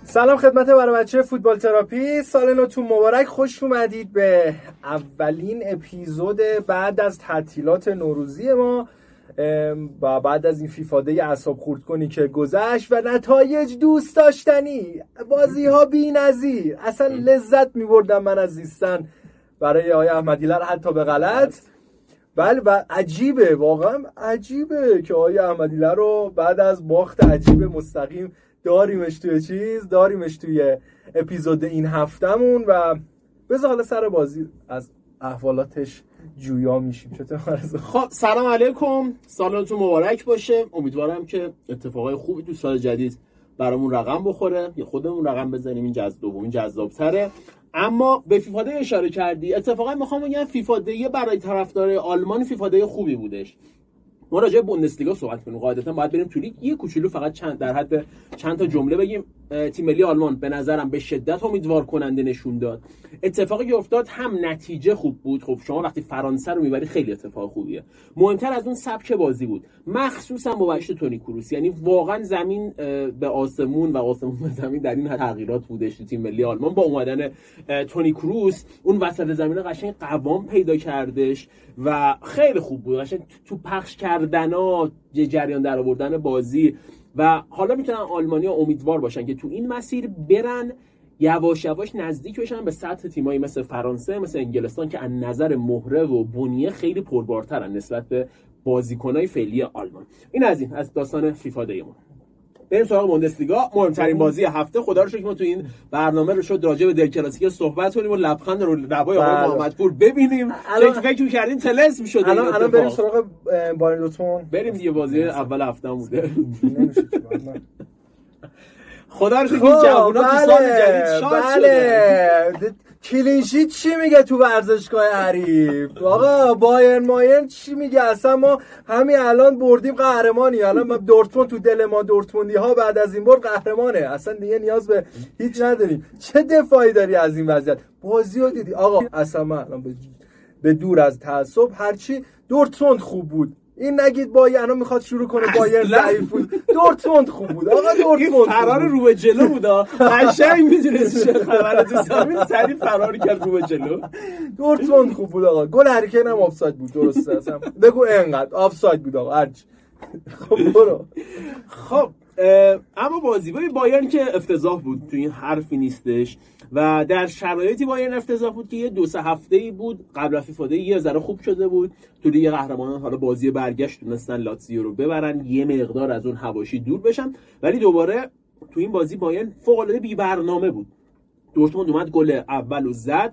سلام خدمت برای بچه فوتبال تراپی، سال نوتون مبارک. خوش اومدید به اولین اپیزود بعد از تعطیلات نوروزی ما و بعد از این فیفا دی اعصاب خورد کنی که گذشت و نتایج دوست داشتنی، بازی ها بی‌نظیر. اصلا لذت می‌بردم من از زیستن برای آقای احمدی‌لر حتی به غلط. بله و عجیبه، واقعا عجیبه که آقای احمدی‌لر رو بعد از باخت عجیب مستقیم داریمش توی اپیزود این هفتمون و بذار حالا سر بازی از احوالاتش جویا میشیم. چطور مرزا؟ خب سلام علیکم، سالتون مبارک باشه. امیدوارم که اتفاقای خوبی تو سال جدید برامون رقم بخوره یا خودمون رقم بزنیم. این جذاب‌تره. اما به فیفا دی اشاره کردی، اتفاقا میخوام بگم فیفا دی برای طرفدار آلمان فیفا دی خوبی بودش. ما راجع به بوندسلیگا صحبت کنیم، قاعدتا باید بریم تو لیگ. یه کوچولو فقط چند تا جمله بگیم. تیم ملی آلمان به نظرم به شدت امیدوار کننده نشون داد. اتفاقی که افتاد هم نتیجه خوب بود. خب شما وقتی فرانسه رو میبری خیلی اتفاق خوبیه. مهمتر از اون سبک بازی بود، مخصوصا با وجود تونی کروس. یعنی واقعا زمین به آسمون و آسمون به زمین در این تغییرات بودش تو تیم ملی آلمان. با اومدن تونی کروس اون وسط زمین قشنگ قوام پیدا کردش و خیلی خوب بود. قشنگ تو پخش کردنا، جریان در آوردن بازی. و حالا میتونن آلمانی‌ها امیدوار باشن که تو این مسیر برن، یواش یواش نزدیک بشن به سطح تیمایی مثل فرانسه، مثل انگلستان که از نظر مهره و بنیه خیلی پربارترن نسبت به بازیکن‌های فعلی آلمان. این از داستان فیفا دیمون. بریم سراغ بوندسلیگا، مهمترین بازی هفته. خدا رو شکر ما تو این برنامه رو شد راجع به دل کلاسیک صحبت کنیم و لبخند رو لبای آقای محمدپور ببینیم. فکر می‌کردیم طلسم شد. الان بریم سراغ بایرن دورتموند. بریم دیگه، بازی اول هفته بوده. خدا رو شکر جوونا تو سال جدید شاد شدن. کلینشیت چی میگه تو ورزشگاه حریف؟ آقا بایرن چی میگه؟ اصلا ما همین الان بردیم قهرمانی. الان دورتموند تو دل ما دورتموندی ها بعد از این برد قهرمانه. اصلا دیگه نیاز به هیچ نداریم. چه دفاعی داری از این وضعیت؟ بازیو دیدی آقا؟ اصلا من به دور از تعصب، هرچی دورتموند خوب بود این نگید بایرن میخواد شروع کنه بایرن ضعیف بود. دورتموند خوب بود آقا. دورتموند فرار رو به جلو بود. قشنگ میدونست چه خبره تو زمین، سری فرار کرد رو به جلو. دورتموند خوب بود آقا. گل هری کین هم آفساید بود. درسته اصلا بگو اینقدر آفساید بود آقا. هرچی. خب برو. خب اما بازی بایرن که افتضاح بود، تو این حرفی نیستش. و در شرایطی بایرن افتضاح بود که یه 2-3 هفته‌ای بود قبل از فیفا دی یه ذره خوب شده بود تو لیگ قهرمانان. حالا بازی برگشت تونستن لاتزیو رو ببرن، یه مقدار از اون حواشی دور بشن، ولی دوباره تو این بازی بایرن فوق‌العاده بی‌برنامه بود. دورتموند اومد گل اول رو زد.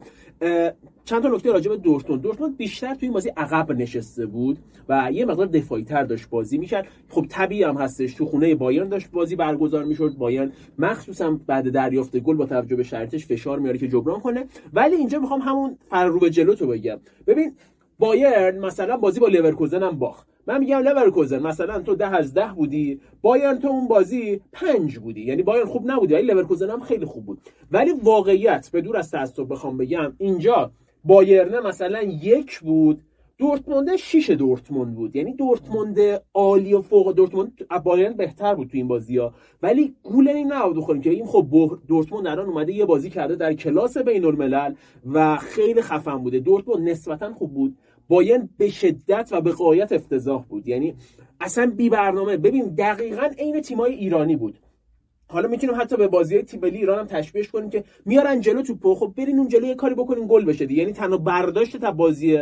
چند تا نکته راجع به دورتموند بیشتر تو این بازی عقب نشسته بود و یه مقدار دفاعی تر داشت بازی میکرد. خب طبیعی هم هستش، تو خونه بایرن داشت بازی برگزار میشد. بایرن مخصوصا بعد دریافت گل با توجه به شرطش فشار میاره که جبران کنه. ولی اینجا میخوام همون فرار به جلو تو بگم. ببین بایرن مثلا بازی با لورکوزن هم باخت. من میگم لورکوزن مثلا تو 10 از 10 بودی، بایرن تو اون بازی 5 بودی. یعنی بایرن خوب نبودی ولی لورکوزن هم خیلی خوب بود. ولی واقعیت به دور از تعصب بخوام بگم، اینجا بایرن مثلا 1 بود، دورتموند 6 دورتموند بود. یعنی دورتموند عالی و فوق دورتموند بایرن بهتر بود تو این بازی‌ها، ولی گول این نبود بخوریم که این خب دورتموند الان اومده یه بازی کرده در کلاس بین‌الملل و خیلی خفن بوده. دورتموند نسبتاً خوب بود، بایرن به شدت و به غایت افتضاح بود. یعنی اصلا بی برنامه. ببین دقیقاً عین تیم‌های ایرانی بود. حالا میتونیم حتی به بازی‌های تیم ملی ایران هم تشبیهش کنیم که میارن جلو توپو، خب برین اون جلو یه کاری بکنین گل بشه دیگه. یعنی تنها برداشت تا بازی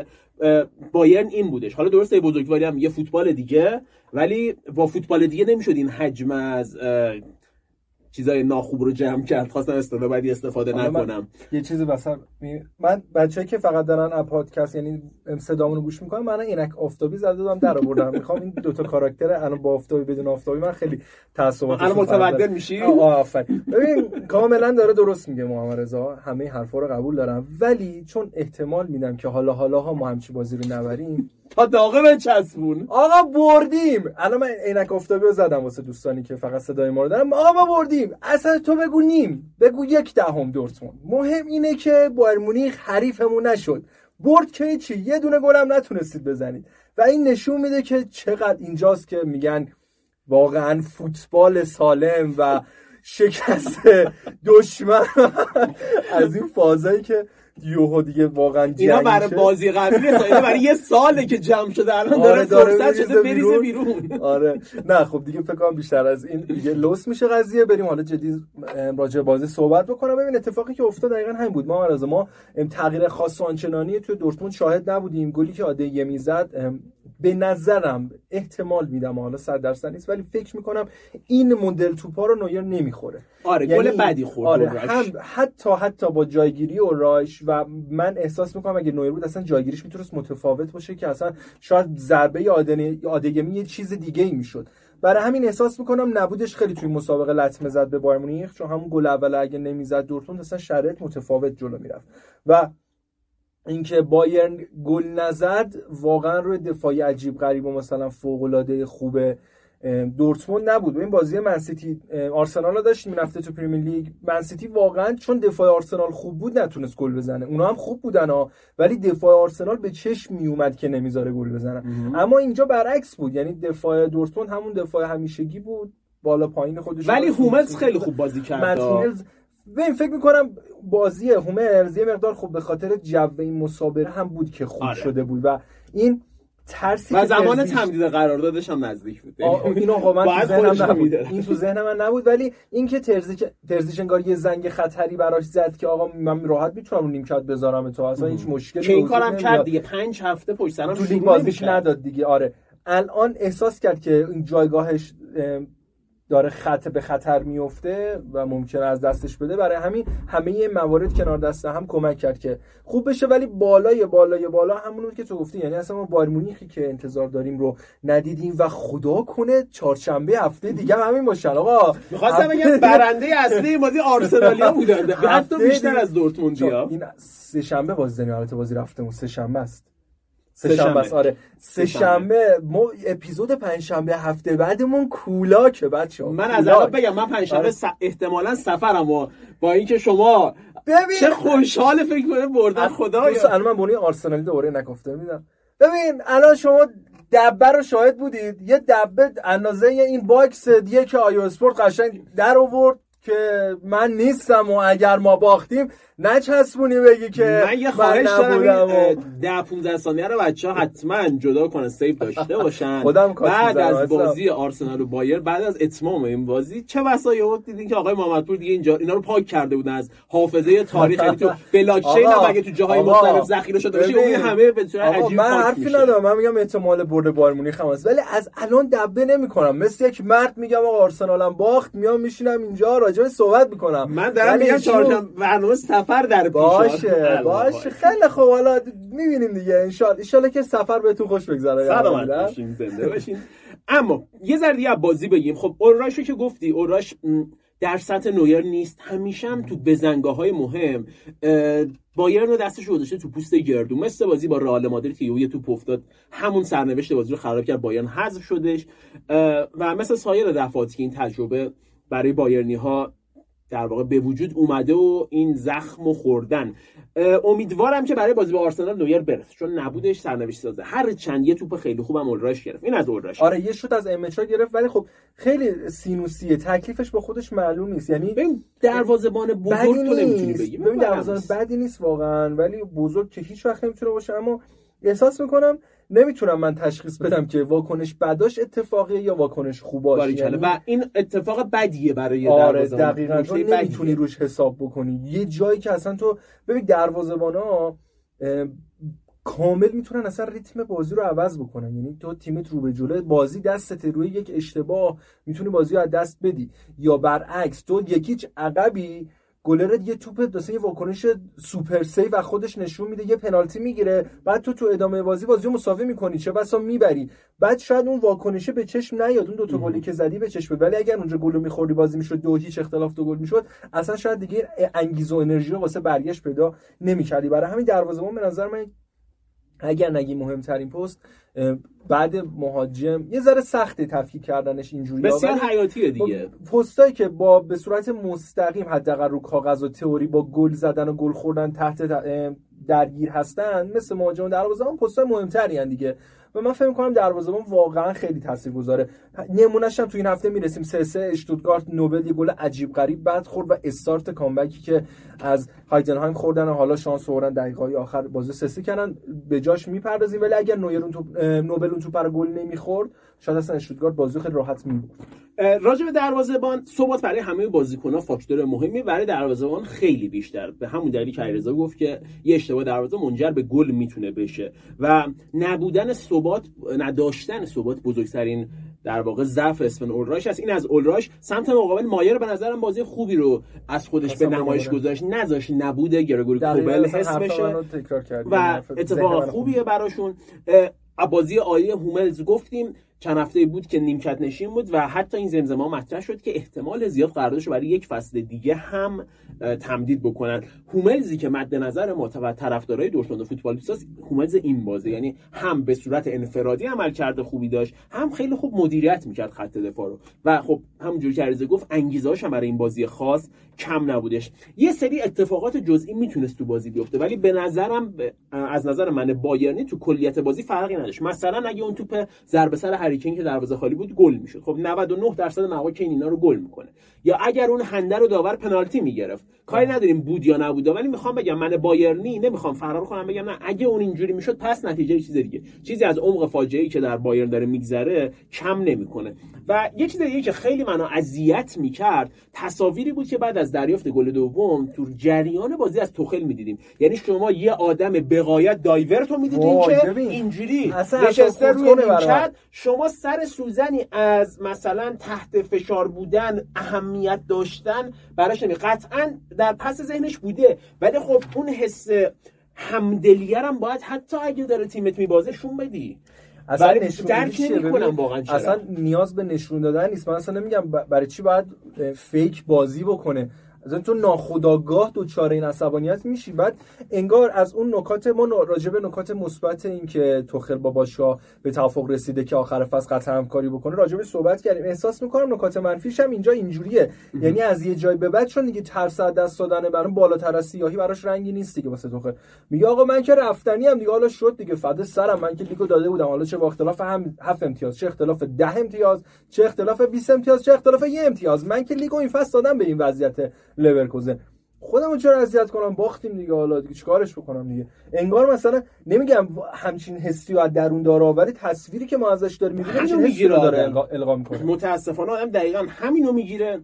بایرن این بودش. حالا درسته بزرگواری هم یه فوتبال دیگه، ولی با فوتبال دیگه نمیشد این حجم از چیزای ناخوب رو جمع کرد. خواستم اصطلاح بعدی استفاده نکنم. یه چیزی مثلا من بچه‌ای که فقط دارن از پادکست یعنی صدامون رو گوش میکنن، من اینک آفتابی زده دادم در آوردم. میخوام این دو تا کاراکتر الان با آفتابی بدون آفتابی من خیلی تعصباتش الان متبدل میشی. آفرین. ببین کاملا داره درست میگه محمد رضا، همه حرفا رو قبول دارم، ولی چون احتمال میدم که حالاها ما همچی بازی رو نبریم تا داغه بچسبون. آقا بردیم. الان من عینک آفتابی رو زدم واسه دوستانی که فقط صدای ما رو دارن. آقا ما بردیم. اصلا تو بگو نیم، بگو 1/10 دورتموند. مهم اینه که بایر مونیخ حریفمون نشد. برد که چی، یه دونه گل هم نتونستید بزنید و این نشون میده که چقدر اینجاست که میگن واقعا فوتبال سالم و شکست دشمن از این فازایی که یوهو دیگه واقعا جنگ اینا برای بازی قبلی اینا برای یه ساله که جمع شده الان داره فرصت شده بریزه بیرون. آره نه خب دیگه فکر کنم بیشتر از این دیگه لوس میشه قضیه. بریم حالا جدی راجع به بازی صحبت بکنم. ببین اتفاقی که افتاد دقیقاً همین بود. ما تغییر خاص آنچنانی توی دورتموند شاهد نبودیم. گلی که آدگیه میزد به نظرم احتمال میدم حالا 100% نیست ولی فکر میکنم این مدل توپا رو نویر نمیخوره. آره گل بدی خورد. آره هم حتی با جایگیری و رایش و من احساس میکنم اگه نویر بود اصلا جایگیریش میتونست متفاوت باشه که اصلا شاید ضربه آدگمی یه چیز دیگه ای میشد. برای همین احساس میکنم نبودش خیلی توی مسابقه لطمه زد به بایر مونیخ، چون همون گل اول اگه نمیزد دورتموند اصلا شرایط متفاوت جلو میرفت و اینکه بایرن گل نزد واقعا روی دفاعی عجیب غریب و مثلا فوق العاده خوب دورتموند نبود. این بازی منسیتی آرسنال رو داشت میرفته تو پرمیر لیگ. منسیتی واقعا چون دفاع آرسنال خوب بود نتونست گل بزنه. اونا هم خوب بودن ولی دفاع آرسنال به چشم میومد که نمیذاره گل بزنن. اما اینجا برعکس بود، یعنی دفاع دورتموند همون دفاع همیشگی بود بالا پایین خودش. ولی هوملز خیلی خوب بازی کرد. ببین فکر میکنم بازی هوملز یه مقدار خوب به خاطر جو این مسابقه هم بود که خوب شده بود و این ترسی و زمان تمدید قراردادش هم نزدیک بود. این آقا من تو ذهنم نبود. این تو ذهن من نبود ولی اینکه ترزیش انگار یه زنگ خطری براش زد که آقا من راحت میتونم رو نیمکت بذارم تو اصلا هیچ مشکلی که این کارم کرد دیگه. 5 هفته پشت سرم تو لیگ بازیش نداد دیگه. آره الان احساس کرد که این جایگاهش داره به خطر میفته و ممکنه از دستش بده. برای همین همه این موارد کنار دست هم کمک کرد که خوب بشه. ولی بالا همون که تو گفتی، یعنی اصلا ما بایر مونیخی که انتظار داریم رو ندیدیم و خدا کنه چهارشنبه هفته دیگه همین باشه. آقا می‌خواستم بگم برنده اصلی بازی آرسنالیا بودن حتی بیشتر از دورتموندیا. این سه شنبه بازی داریم. البته بازی رفتمون سه شنبه است. آره سه شنبه ما اپیزود پنج شنبه هفته بعدمون کولاکه بچه‌ها. من از اول بگم من پنج شنبه احتمالاً سفرم و با اینکه شما چه خوشحال فکر کنید بردن خدایا. الان من بونی آرسنالی دوباره نگفته میدم. ببین الان شما دبه رو شاهد بودید. یه دبه اندازه این باکس دیگه که آیو اسپورت قشنگ در آورد که من نیستم و اگر ما باختیم نچسبونی بگی که من یه خواهش دارم 10-15 ثانیه رو بچه‌ها حتما جدا کنن، سیو داشته باشن. بعد از بازی آرسنال و بایر، بعد از اتمام این بازی چه بسا یهود دیدین که آقای محمدپور دیگه اینجا اینا رو پاک کرده بودن از حافظه تاریخ. یعنی تو بلاکچین هم اگه تو جاهای مختلف ذخیره شده باشه اون همه به صورت عجیب پاک میشه. من حرفی ندارم، من میگم احتمال برد بایر مونیخ هم هست ولی از الان دبه نمی‌کنم. مثل یک مرد میگم آقا آرسنالم باخت، میام میشینم اینجا راجع به صحبت می‌کنم. من دارم میگم چهارشنبه برنامه سفر در پیش باشه خیلی خوب. حالا می‌بینیم دیگه ان شاءالله که سفر بهتون خوش بگذره. سلامت باشین، زنده باشین. اما یه ذره دیگه بازی بگیم. خب اوراش که گفتی، اوراش در سطح نویر نیست. همیشه هم تو بزنگاه‌های مهم بایرن رو دستش گذاشته تو پوست گردو. مثل بازی با رئال مادرید که یه توپ افتاد همون سرنوشت بازی رو خراب کرد، بایرن حذف شدش. و مثل سایر دفعاتی که این تجربه برای بایرنی‌ها در واقع به وجود اومده و این زخمو خوردن، امیدوارم که برای بازی با آرسنال نویر برسه، چون نبودش سرنوشت سازه. هر چند یه توپ خیلی خوبم اوراش گرفت. این از اوراش. آره یه شوت از امچا گرفت ولی خب خیلی سینوسیه، تکلیفش با خودش معلوم نیست. یعنی ببین دروازه‌بان بزرگ تو نمیتونی بگی. ببین دروازه‌بان بدی نیست واقعا ولی بزرگ که هیچ وقت نمیتونه باشه. اما احساس میکنم نمیتونم من تشخیص بدم که واکنش بداش اتفاقیه یا واکنش خوباش. یعنی و این اتفاق بدیه برای دروازه‌بان. دقیقاً تو نمیتونی روش حساب بکنی. یه جایی که اصلا تو ببین دروازه‌بانا کامل میتونن اصلا ریتم بازی رو عوض بکنن. یعنی تو تیمت رو به جلو، بازی دستت روی یک اشتباه میتونی بازی رو از دست بدی، یا برعکس تو یکیچ عقبی گلرت یه توپ واسه یه واکنش سوپر سیو و خودش نشون میده، یه پنالتی میگیره، بعد تو ادامه بازی رو مساوی میکنی، چه بسا میبری. بعد شاید اون واکنشه به چشم نیاد، اون دو تا گلی که زدی به چشم، ولی اگر اونجا گل میخوردی بازی میشد 2-0 اختلاف 2 گل میشد، اصلا شاید دیگه انگیزه و انرژی رو واسه برگشت پیدا نمیکردی. برای همین دروازه‌بان به نظر من اگر نگی مهمترین پست بعد مهاجم یه ذره سخته تفکیک کردنش اینجوری، بسیار حیاتیه دیگه. پستایی که با به صورت مستقیم حداقل رو کاغذ و تئوری با گل زدن و گل خوردن تحت درگیر هستن، مثل مهاجم و دروازه‌بان پستای مهمتری ان دیگه. و من فکر می‌کنم دروازه‌بان واقعا خیلی تاثیرگذاره. نمونه‌اش هم تو این هفته میرسیم 3-3 اشتوتگارت نوبل یه گل عجیب غریب بعد خورد و استارت کامبکی که از هایدنهایم خوردن و حالا شانس آوردن دقیقه‌های آخر بازی 3-3 کردن به جاش میپردازیم، ولی اگر نوبل اون توپ رو گل نمیخورد شاید اصلا اشتوتگارت بازی خیلی راحت می‌برد. راجع به دروازه‌بان ثبات برای همه بازیکن‌ها فاکتور مهمی، برای دروازه‌بان خیلی بیشتر، به همون دلیلی که علیرضا گفت که یه اشتباه دروازه منجر به گل میتونه بشه و نداشتن ثبات بزرگترین در واقع ضعف اسفن اولرایش است. این از اولرایش سمت مقابل مایر به نظرم بازی خوبی رو از خودش به نمایش گذاشت، نذاشت نبود گرگوری کوبل حس بشه و اتفاق خوبیه براشون. بازی عالی هوملز گفتیم چند هفته بود که نیمکت نشین بود و حتی این زمزمه مطرح شد که احتمال زیاد قراردادش برای یک فصل دیگه هم تمدید بکنن. هوملزی که مد نظر ما و طرفدارای دورتموند فوتبالیستاست، هوملز این بازی یعنی هم به صورت انفرادی عمل کرده خوبی داشت، هم خیلی خوب مدیریت میکرد خط دفاع رو و خب همونجوری که علیرضا گفت انگیزه‌اش هم برای این بازی خاص کم نبودش. یه سری اتفاقات جزئی میتونست تو بازی بیفته ولی به نظرم از نظر من بایرنی تو کلیت بازی فرقی نداشت. مثلا اگه اون توپ ضربه سر هری کین که دروازه خالی بود گل میشد، خب 99% مواقع کین اینا رو گل میکنه، یا اگر اون هنده رو داور پنالتی میگرفت کاری نداریم بود یا نبود، ولی میخوام بگم من بایرنی نمیخوام فرار کنم بگم نه اگه اون اینجوری میشد پس نتیجه چیز دیگه، چیزی از عمق فاجعه‌ای که در بایرن داره میگذره کم نمیکنه. و یه چیز دیگه که خیلی منو اذیت میکرد تصاویری بود که بعد از دریافت گل دوم تو جریان بازی از توخل میدیدیم. یعنی شما یه آدم بغایت دایورت رو میدیدین که اینجوری نشسته روی نیمکت، شما سر سوزنی از مثلا تحت فشار بودن، اهمیت داشتن براش قطعاً در پس ذهنش بوده، ولی خب اون حس همدلیه هم باید حتی اگه داره تیمت میبازه شون بدی. اصلا درک نمی‌کنم واقعا چرا. اصلا نیاز به نشون دادن نیست. من اصلا نمیگم برای چی باید فیک بازی بکنه، اصلا تو ناخودآگاه دوچار این عصبانیت میشی. بعد انگار از اون نکات ما راجع به نکات مثبت این که توخل با باشگاه به توافق رسیده که آخر فصل قطعا همکاری بکنه راجع به صحبت کردیم. احساس میکنم نکات منفیش هم اینجا اینجوریه، یعنی از یه جای به بعد چون دیگه ترس از دست دادن برام بالاتر از سیاهی براش رنگی نیست دیگه. واسه توخل میگه آقا من که رفتنی ام دیگه، حالا شد دیگه، فدا سرم، من که لیگو داده بودم، حالا چه با اختلاف هم 7 امتیاز، چه اختلاف 10 امتیاز، چه اختلاف 20 امتیاز، چه اختلاف 1 امتیاز، من که لیگو این فصل دادم به این وضعیت لورکوزن، خودمو چرا اذیت کنم، باختیم دیگه، حالا دیگه چیکارش بکنم دیگه. انگار مثلا نمیگم همچین حسی و درون داره، ولی تصویری که ما ازش داریم میبینیم همین حسی رو داره القا میکنه. متاسفانه آدم دقیقاً همینو میگیره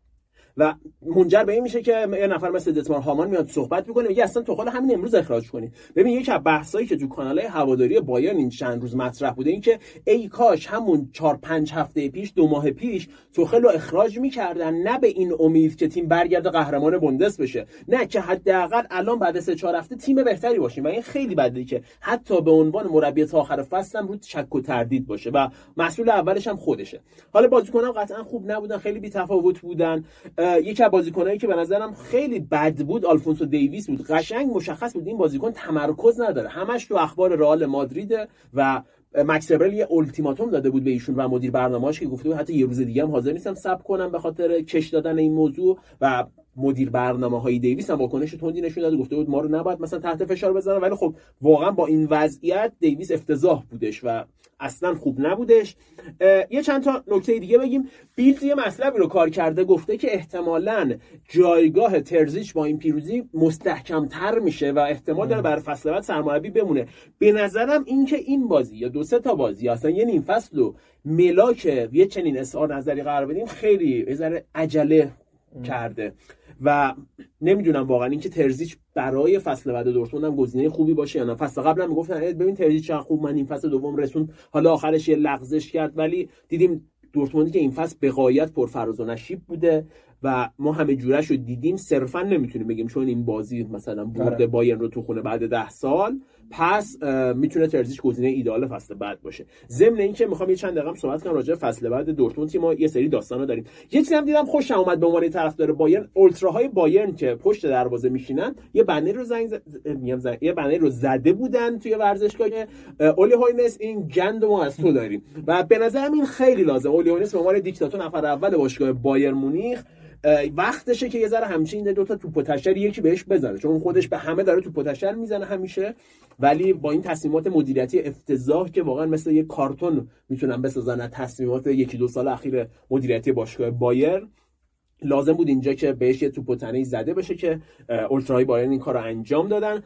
و منجر به این میشه که یه نفر مثل دتمار هامان میاد صحبت میکنه میگه اصلا توخل همین امروز اخراج کنید. ببین یکی از بحثایی که تو کانال‌های هواداری بایرن این چند روز مطرح بوده این که ای کاش همون 4-5 هفته پیش 2 ماه پیش توخل رو اخراج میکردن، نه به این امید که تیم برگرده قهرمان بوندس بشه، نه که حداقل الان بعد 3-4 هفته تیم بهتری باشیم. و این خیلی بده که حتی به عنوان مربی تا آخر فصل هم رو شک و تردید باشه و مسئول اولش هم خودشه. حالا بازیکنان قطعا خوب نبودن، خیلی بی‌تفاوت بودن. یکی از بازیکنایی که به نظرم خیلی بد بود آلفونسو دیویس بود. قشنگ مشخص بود این بازیکن تمرکز نداره، همش تو اخبار رئال مادرید و مکس ابرل یه التیماتوم داده بود به ایشون و مدیر برنامه‌اش که گفته بود حتی یه روز دیگه هم حاضر نیستم صبر کنم به خاطر کش دادن این موضوع. و مدیر برنامه‌های دیویس هم واکنش تندی نشون داد، گفته بود ما رو نباید مثلا تحت فشار بذارن، ولی خب واقعا با این وضعیت دیویس افتضاح بودش و اصلا خوب نبودش. یه چند تا نکته دیگه بگیم. بیلد یه مطلبی رو کار کرده، گفته که احتمالاً جایگاه ترزیچ با این پیروزی مستحکم‌تر میشه و احتمال داره برای فصل بعد سرمربی بمونه. به نظرم این که این بازی یا 2-3 تا بازی اصلا یه نیم فصل رو ملاک یه چنین اظهار نظری قرار بدیم خیلی یه ذره عجله کرده و نمیدونم واقعا اینکه ترزیچ برای فصل بعد دورتموند هم گزینه خوبی باشه یا نه. فصل قبل هم میگفتن ببین ترزیچ چقدر خوب، من این فصل دوم رسوند، حالا آخرش یه لغزش کرد، ولی دیدیم دورتموندی که این فصل به غایت پرفراز و نشیب بوده و ما همه جورش رو دیدیم. صرفا نمیتونیم بگیم چون این بازی مثلا برد بایرن رو تو خونه بعد 10 سال پس میتونه ترزیچ گزینه ایدئال فصل بعد باشه. ضمن اینکه میخوام یه چند دقیقه صحبت کنم راجع به فصل بعد دورتموند که ما یه سری داستانا داریم. یه چیزی هم دیدم خوشم اومد به عنوان طرفدار بایرن، اولتراهای بایرن که پشت دروازه میشینن یه بنر رو زده بودن توی ورزشگاه که اولی هوینس این گند ما از تو داریم و به نظرم این خیلی لازم. اولی هوینس به عنوان دیکتاتور نفر اول باشگاه بایر مونیخ وقتشه که یه ذره همچین دو تا توپ تشر یکی بهش بزنه، چون خودش به همه داره توپ تشر میزنه همیشه، ولی با این تصمیمات مدیریتی افتضاح که واقعا مثل یه کارتون میتونن بسازن تصمیمات یکی دو سال اخیر مدیریتی باشگاه بایر، لازم بود اینجا که بهش یه توپ تنه‌ای زده بشه که اولتراهای بایرن این کارو انجام دادن.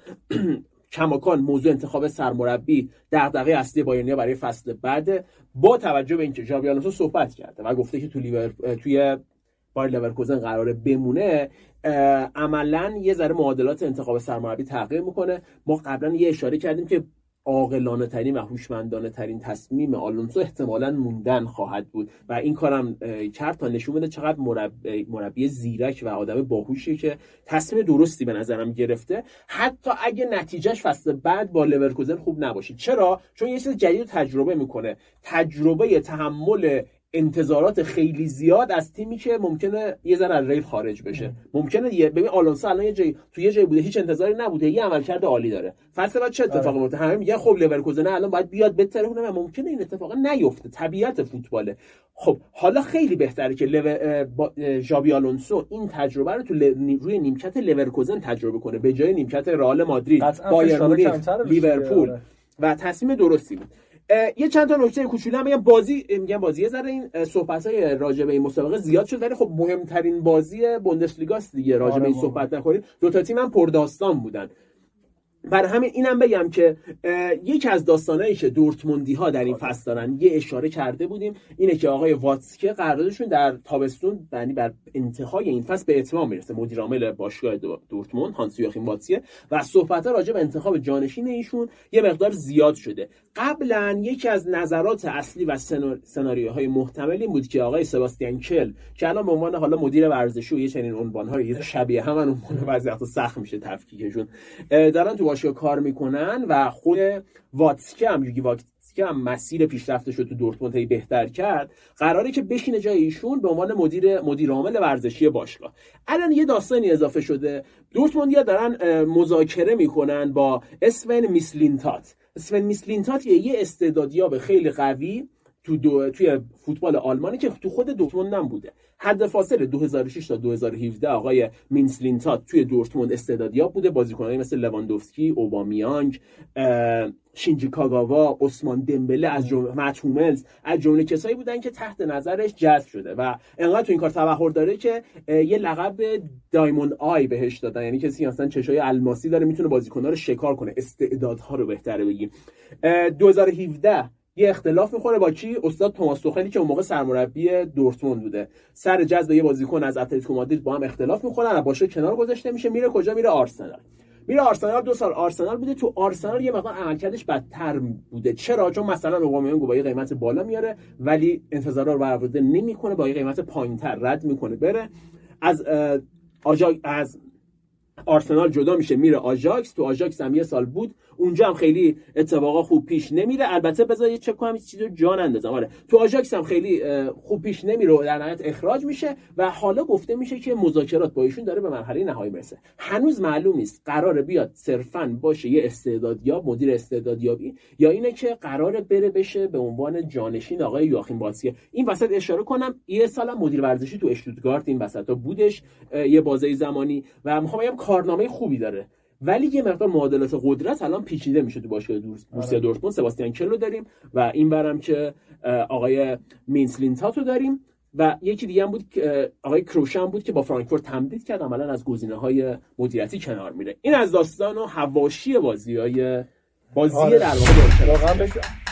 کماکان موضوع انتخاب سرمربی دغدغه اصلی بایرنیا برای فصل بعد، با توجه به اینکه ژابی آلونسو صحبت کرده و گفته که توی بایر لورکوزن قراره بمونه، عملاً یه ذره معادلات انتخاب سرمربی تغییر میکنه. ما قبلا یه اشاره کردیم که عاقلانه ترین و هوشمندانه ترین تصمیم آلونسو احتمالاً موندن خواهد بود و این کارم کرد تا نشون بده چقدر مربی زیرک و آدم باهوشیه که تصمیم درستی به نظرم گرفته، حتی اگه نتیجهش فصل بعد با لورکوزن خوب نباشه. چرا؟ چون یه چیز جدید تجربه میکنه، تجربه تحمل انتظارات خیلی زیاد از تیمی که ممکنه یه ذره از ریل خارج بشه. ممکنه ببین آلونسو الان یه جای بوده هیچ انتظاری نبوده، یه عملکرد عالی داره، فصل بعد چه اتفاقی میفته؟ همه میگن خب لورکوزن الان باید بیاد بترهونه و ممکنه این اتفاق نیفته، طبیعت فوتباله. خب حالا خیلی بهتره که ژابی آلونسو این تجربه رو تو روی نیمکت لورکوزن تجربه کنه به جای نیمکت رئال مادرید، بایر مونیخ، لیورپول و تصمیم درستی بود. یه چند تا نکته کوچولو هم میگم بازی ذره این صحبت‌های راجع به این مسابقه زیاد شد، ولی خب مهمترین بازی بوندسلیگا است دیگه، راجع به این صحبت نکنیم. دو تا تیم هم پرداستان بودن. برای همین اینم بگم که یکی از داستانایی که دورتموندی‌ها در این فصل دارن یه اشاره کرده بودیم اینه که آقای واتسکه قراردادشون در تابستون یعنی بر انتهای این فصل به اتمام میرسه، مدیر عامل باشگاه دورتموند هانس یوخیم واتسکه، و صحبت‌ها راجع به انتخاب جانشین ایشون یه مقدار زیاد شده. قبلا یکی از نظرات اصلی و سناریوهای محتملی بود که آقای سباستیان کل که الان به عنوان حالا مدیر ورزشی و یه چنین عنوان‌های یه شبیه همون عنوان وضعیت سخت میشه تفکیکشون، دارن تو باشگاه کار میکنن و خود واتسکه هم مسیر پیشرفتش رو تو دورتموند بهتر کرد، قراره که بشینه جای ایشون به عنوان مدیر عامل ورزشی باشگاه. الان یه داستانی اضافه شده، دورتموندیا دارن مذاکره میکنن با اسون میسلینتات یه استعدادیاب خیلی قوی توی فوتبال آلمانی که تو خود دورتموند هم بوده. حد فاصله 2006 تا 2017 آقای میسلینتات توی دورتموند استعدادیاب بوده، بازیکنایی مثل لواندوفسکی، اوبامیانگ، شینجی کاگاوا، عثمان دمبله، از جمله مت هوملز، از جمله کسایی بودن که تحت نظرش جذب شده و انقدر تو این کار تبحر داره که یه لقب دایموند آی بهش دادن، یعنی کسی اصلا چشای الماسی داره، میتونه بازیکن‌ها رو شکار کنه، استعدادها رو بهتره بگیم. 2017 یه اختلاف میخوره با کی؟ استاد توماس توخلی که اون موقع سرمربی دورتموند بوده، سر جذب یه بازیکن از اتلتیکو مادرید با هم اختلاف میخورن و باشه کنار گذاشته میشه، میره کجا؟ میره آرسنال. 2 سال آرسنال بوده. تو آرسنال یه مقدار عملکردش بدتر بوده. چرا؟ چون مثلا اوبامیانگ با یه قیمت بالا میاره ولی انتظارا رو برآورده نمیکنه، با یه قیمت پایینتر رد میکنه بره. از آرسنال جدا میشه میره آژاکس. تو آژاکس هم یه سال بود، اونجا هم خیلی اتفاقا خوب پیش نمیره. البته بذار چک کنم این چیزو جا نندازم. آره تو آژاکس هم خیلی خوب پیش نمیره و در نهایت اخراج میشه و حالا گفته میشه که مذاکرات با ایشون داره به مرحله نهایی میرسه. هنوز معلوم نیست قراره بیاد صرفاً باشه یه استعدادیاب، مدیر استعدادیابی، یا اینه که قراره بشه به عنوان جانشین آقای یوآخیم واتسکه. این وسط اشاره کنم یه سال مدیر ورزشی تو اشتوتگارت این وسطا بودش یه بازه زمانی و میخوام بگم کارنامه خوبی داره، ولی یه مقدار معادلات قدرت الان پیچیده میشه تو باشگاه بورسیا دورتموند. سباستیان کل رو داریم و این برم که آقای میسلینتات رو داریم و یکی دیگه هم بود که آقای کروشن بود که با فرانکفورت تمدید کرد، عملاً از گزینه‌های مدیریتی کنار میره. این از داستان و حواشی بازی در واقع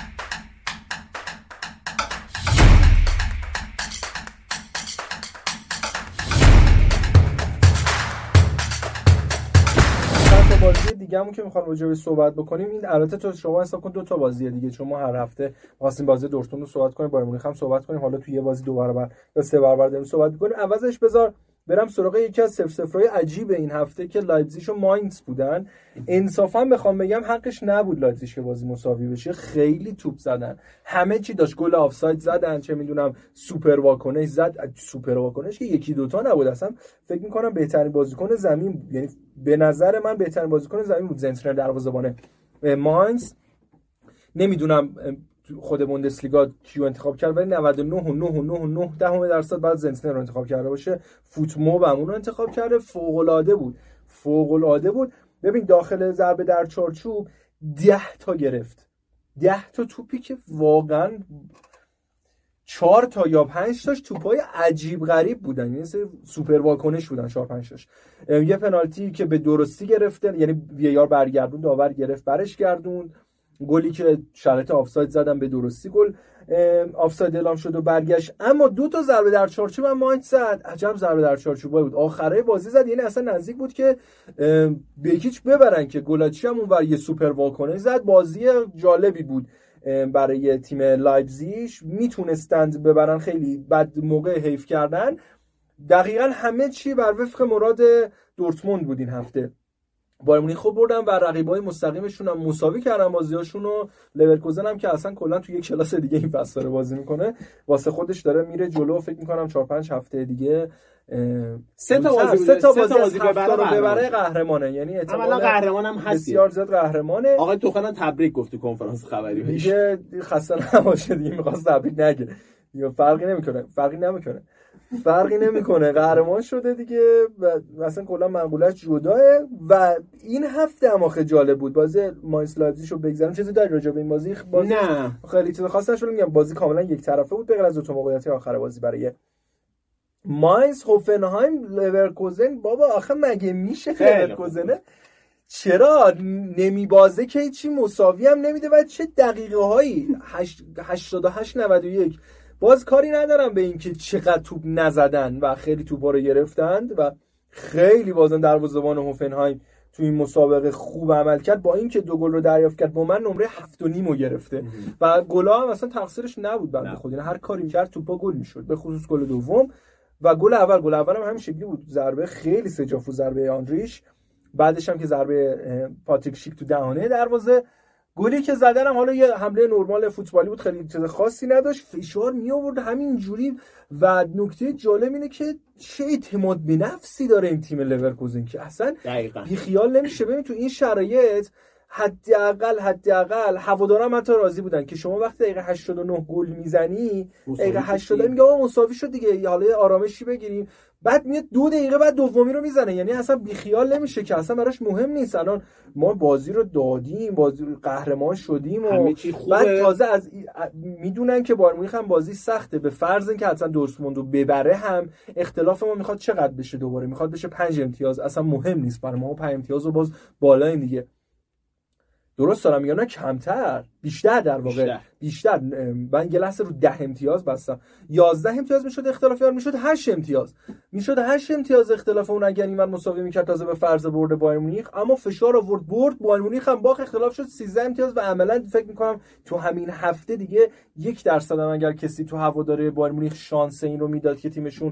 بازی دیگه همون که میخوام راجع به صحبت بکنیم این البته تو شما حساب کن 2 تا بازی دیگه، چون ما هر هفته خواستیم بازی دورتموند رو صحبت کنیم، بایر مونیخ هم صحبت کنیم، حالا تو یه بازی 2 برابر یا 3 برابر داریم صحبت می‌کنیم. عوضش بذار برم سراغ یکی از 0-0های عجیب این هفته که لایپزیگ و ماینز بودن. انصافا بخوام بگم حقش نبود لایپزیگ که بازی مساوی بشه، خیلی توپ زدن، همه چی داشت، گل آفساید زدن، چه میدونم سوپر واکنش زد، سوپر واکنش که یکی دوتا نبود، اصلا فکر میکنم بهترین بازیکن زمین بود، یعنی به نظر من بهترین بازیکن زمین بود زنترن دروازه‌بان ماینز. نمیدونم خود بوندسلیگا کیو انتخاب کرد، ولی 99.999% بعد زنتنر رو انتخاب کرده باشه. فوتموب همون رو انتخاب کرده. فوق العاده بود. ببین داخل ضربه در چارچوب 10 تا گرفت، 10 تا توپی که واقعا 4 تا یا 5 تاش توپای عجیب غریب بودن، یعنی سوپر واکنش بودن 4 5 تاش. یه پنالتی که به درستی گرفتن، یعنی وی آر برگردون، داور گرفت برش گردون. گلی که شرط آفساید زدن به درستی گل آفساید اعلام شد و برگشت. اما 2 تا ضربه در چارچوب هم ماینت زد، عجب ضربه در چارچوبای بود. آخره بازی زد، یعنی اصلا نزدیک بود که به هیچ ببرن که گلاچی هم اونور یه سوپر واکنش زد. بازی جالبی بود برای تیم لایپزیگ، میتونستند ببرن، خیلی بد موقع حیف کردن. دقیقاً همه چی بر وفق مراد دورتموند بود این هفته. بایر مونیخ خوب بردن و رقیبای مستقیمشون هم مساوی کردن بازیاشون و لورکوزن هم که اصلا کلا تو یک کلاس دیگه این فصل داره بازی میکنه، واسه خودش داره میره جلو. فکر میکنم 4-5 هفته دیگه 3 تا بازی ببره قهرمانه، یعنی احتمالاً قهرمانم هست، بسیار زیاد قهرمانه. آقای توخل تبریک گفت تو کنفرانس خبری دیگه، خسته نباشه دیگه، می‌خواست تبریک نگه دیگه، فرقی نمیکنه قهرمان شده دیگه و مثلا کلا منقولش جداه. و این هفته هم آخه جالب بود، بازی ماینز لایپزیگ رو بگذارم. چیزی داری راجع به این بازی؟ نه خیلی چیز خاصی نشد، میگم بازی کاملا یک طرفه بود، به غیر از دو تا موقعیت آخر بازی برای ماینز. هوفنهایم لورکوزن، بابا آخه مگه میشه لورکوزن چرا نمیبازه که چی مساوی هم نمیده و چه دقیقه هایی 88-91. باز کاری ندارم به این که چقدر توپ نزدن و خیلی توپا رو گرفتند و خیلی بازم دروازه‌بان هوفنهایم تو این مسابقه خوب عمل کرد، با اینکه 2 گل رو دریافت کرد با من نمره 7.5 رو گرفته و گل‌ها هم اصلا تقصیرش نبود بنده خدا، یعنی هر کاری می‌کرد توپا گل می‌شد، به خصوص گل دوم و گل اول هم همین شکلی بود، ضربه خیلی سجاف و ضربه آندریش، بعدش هم که ضربه پاتریک شیک تو دهانه دروازه. گلی که زدنم حالا یه حمله نرمال فوتبالی بود، خیلی چیز خاصی نداشت، فشار می آورد همین جوری. و نکته جالب اینه که چه اعتماد به نفسی داره این تیم لورکوزن که اصلا بی خیال نمیشه. ببین تو این شرایط حداقل هوادارا حتی راضی بودن که شما وقتی دقیقه 89 گل میزنی، دقیقه 80 میگه آقا مساوی شد دیگه، حالا آرامشی بگیریم، بعد میاد 2 دقیقه بعد دومی رو میزنه، یعنی اصلا بیخیال نمیشه که اصلا براش مهم نیست. الان ما بازی رو دادیم، بازی قهرمان شدیم و بعد تازه از میدونن که بایر مونیخ هم بازی سخته، به فرض اینکه حتما دورتموند رو ببره هم اختلاف ما میخواد چقدر بشه، دوباره میخواد بشه 5 امتیاز، اصلا مهم نیست برای ما 5 امتیاز و باز بالاییم دیگه. درست دارم میگم؟ نه کمتر، بیشتر در واقع بیشتر. من یه لحظه رو 10 امتیاز بستم، 11 امتیاز میشد اختلاف یار، میشد 8 امتیاز، میشد 8 امتیاز اختلاف اون اگر اینور مساوی میکرد تازه به فرض برد بایر مونیخ، اما فشار آورد برد بایر مونیخ هم باخت، اختلاف شد 13 امتیاز و عملا فکر میکنم تو همین هفته دیگه 1% هم اگر کسی تو هواداره بایر مونیخ شانس این رو میداد که تیمشون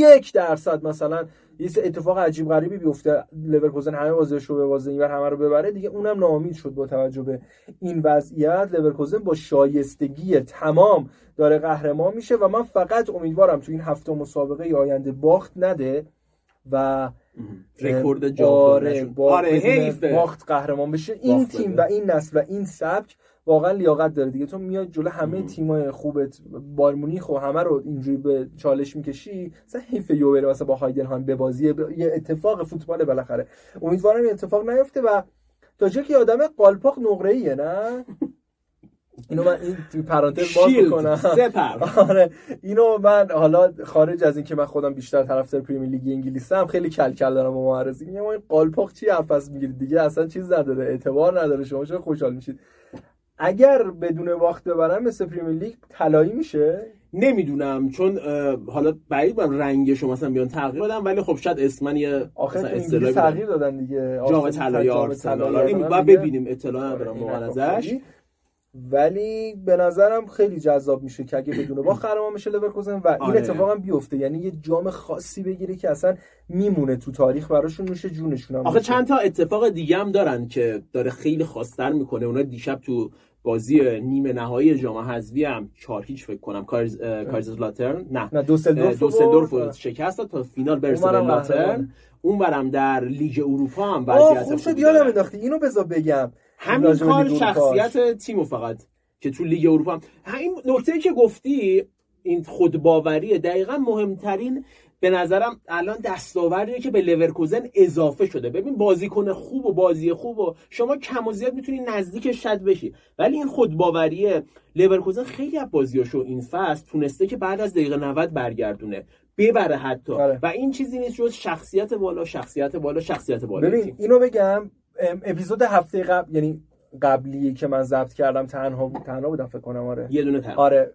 1% مثلا یه اتفاق عجیب غریبی بیفته، لورکوزن همه بازیش رو ببازه اینور همه رو ببره دیگه، اونم ناامید شد. با توجه به این وضعیت لورکوزن با شایستگی تمام داره قهرمان میشه و من فقط امیدوارم تو این هفته مسابقه آینده باخت نده و رکورد جاودانه باخت قهرمان بشه. این تیم و این نسل و این سبک واقعا لیاقت داره دیگه. تو میاد جلو همه تیمای خوبت بایر مونیخ و همه رو اینجوری به چالش میکشی، مثلا حیف یوبر مثلا با هایدنهایم به بازی، یه اتفاق فوتبال بالاخره. امیدوارم این اتفاق نیفته و تا جایی که آدم قالپاق نقره‌ایه نه اینو من این تو پرانتز باز میکنم. آره اینو من حالا خارج از این که من خودم بیشتر طرفدار پرمیر لیگ انگلیسم، خیلی کلکل دارم با معرضی، میگم این قالپاق چی حرفس میگیرید دیگه، اصلا چیز نداره، اعتبار نداره، شما چرا خوشحال میشید؟ اگر بدون باخت ببرن مثل پرمیر لیگ طلایی میشه؟ نمیدونم، چون حالا بعید من رنگشو مثلا بیان تغییر بدن، ولی خب شاید اسمن یه مثلا اصطلاحی تغییر دادن دیگه، جام طلایی آرسنال. این بعد ببینیم، اطلاع ندارم واقعا ازش، ولی به نظرم خیلی جذاب میشه که اگه بدون باخت قهرمان میشه لورکوزن و این اتفاق هم بیفته، یعنی یه جام خاصی بگیره که اصلا میمونه تو تاریخ براشون، نوش جونشون هم. آخه چند تا اتفاق دیگه هم دارن که داره خیلی خاص‌تر میکنه. اونا دیشب تو بازی نیمه نهایی جام حذفی هم 4-0 فکر کنم کایزرلاترن نه دوسلدورف شکست تا فینال برسه به لاترن. اونورم در لیگ اروپا هم وضعیت خوب شد، یادم انداختی اینو بذار بگم. همین کار شخصیت تیمو فقط که تو لیگ اروپا هم این نکته که گفتی، این خودباوری دقیقاً مهمترین به نظرم الان دستاوردیه که به لورکوزن اضافه شده. ببین بازیکن خوب و بازی خوب و شما کم و زیاد میتونی نزدیکش شد بشی، ولی این خودباوری لورکوزن خیلی از بازیاشو این فصل تونسته که بعد از دقیقه 90 برگردونه، ببره حتی. و این چیزی نیست جز شخصیت بالا. ببین اینو بگم، اپیزود هفته قبل، یعنی قبلی که من ضبط کردم تنها بودم فکر کنم. آره یه دونه تنها. آره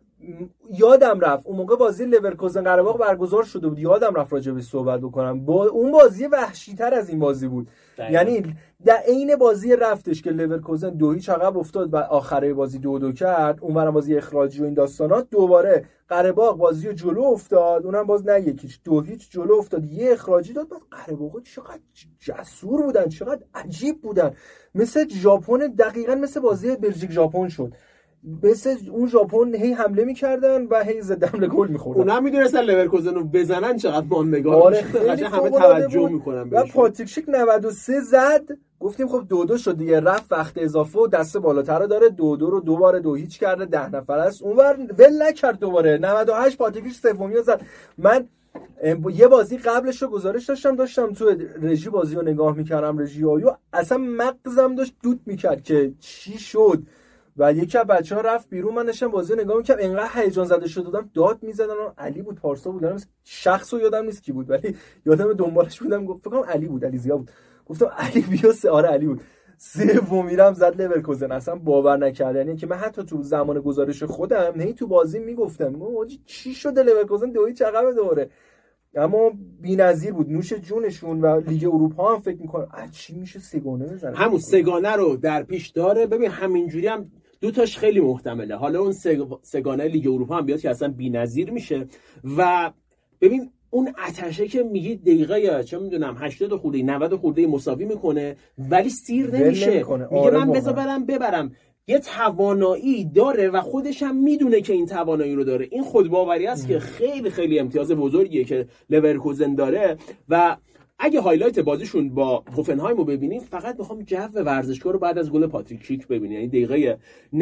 یادم رفت اون موقع بازی لورکوزن قره باغ برگزار شده بود، یادم رفت راجع به صحبت بکنم. با اون بازی وحشی‌تر از این بازی بود. یعنی در عین بازی رفتش که لورکوزن 2-0 عقب افتاد و آخره بازی 2-2 کرد، اونورم بازی اخراجی و این داستانات، دوباره قره باغ بازیو جلو افتاد، اونم باز نه 1-2 جلو افتاد، یه اخراجی داد. بعد قره باغ چقدر جسور بودن، چقدر عجیب بودن، مثل ژاپن، دقیقاً مثل بازی بلژیک ژاپن شد. مثل اون ژاپن هی حمله می‌کردن و هی ضد حمله گل می‌خوردن. اونا می‌دونستن لورکوزن رو بزنن چقدر ماندگار میشه، همه توجه می‌کنن بهش. و پاتریک 93 زد، گفتیم خب 2-2 شد دیگه، رفت وقت اضافه و دست بالاتر داره، 2-2 رو دوباره 2-0 کرده، 10 نفر است. اونور ول نکرد، دوباره 98 پاتریک سومیو زد. من یه بازی قبلش رو گزارش داشتم تو رژی بازی رو نگاه می‌کردم، رژی آیو اصلا مغزم داشت دود می‌کرد که چی شد. و یکی از بچه‌ها رفت بیرون، من داشتم بازی رو نگاه می‌کردم، انقدر هیجان زده شده بودم داد می‌زدن. علی بود، پارسا بود، شخصو یادم نیست کی بود، ولی یادم دنبالش بودم، فکر کنم علی بود، علی زیا بود. گفتم علی بیا آره علی بود. سومیرم زد لورکوزن، اصلا باور نکرد. یعنی که من حتی تو زمان گزارش خودم نه تو بازی میگفتم چی شده لورکوزن 2-0 عقب دوره، اما بی‌نظیر بود، نوش جونشون. و لیگ اروپا هم فکر می‌کنم چی میشه سگانه بزنه، همون سگانه رو در پیش داره. ببین همینجوری هم دو تاش خیلی محتمله، حالا اون سگانه لیگ اروپا هم بیاد که اصلا بی‌نظیر میشه. و ببین اون آتشه که میگی دقیقه چه میدونم 80 خورده 90 خورده مساوی میکنه ولی سیر نمیشه، میگه من بذار ببرم. یه توانایی داره و خودش هم میدونه که این توانایی رو داره. این خودباوری است که خیلی خیلی امتیاز بزرگیه که لورکوزن داره. و اگه هایلایت بازیشون با هوفنهایم رو ببینیم، فقط میخوام جو ورزشگاه رو بعد از گل پاتریک شیک ببینیم. یعنی دقیقه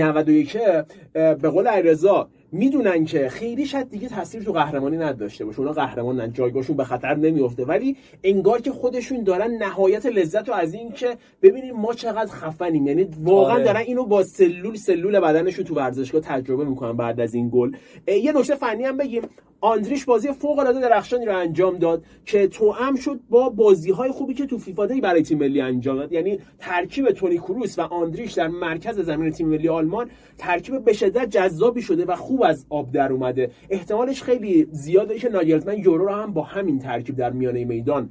91 به قول علیرضا میدونن که خیلی شاید دیگه تاثیر تو قهرمانی نداشته باشه، اونا قهرمانن، جایگاهشون به خطر نمیفته، ولی انگار که خودشون دارن نهایت لذت رو از این که ببینیم ما چقدر خفنیم. یعنی واقعا دارن اینو با سلول بدنشون تو ورزشگاه تجربه میکنن بعد از این گل. یه نکته فنی هم بگیم، آندریش بازی فوق العاده درخشانی رو انجام داد که توأم شد با بازی‌های خوبی که تو فیفا دی برای تیم ملی انجام داد. یعنی ترکیب تونی کروس و آندریش در مرکز زمین تیم ملی آلمان ترکیب به شدت جذابی شده و خوب از آب در اومده. احتمالش خیلی زیاده که ناگلزمن یورو رو هم با همین ترکیب در میانه میدان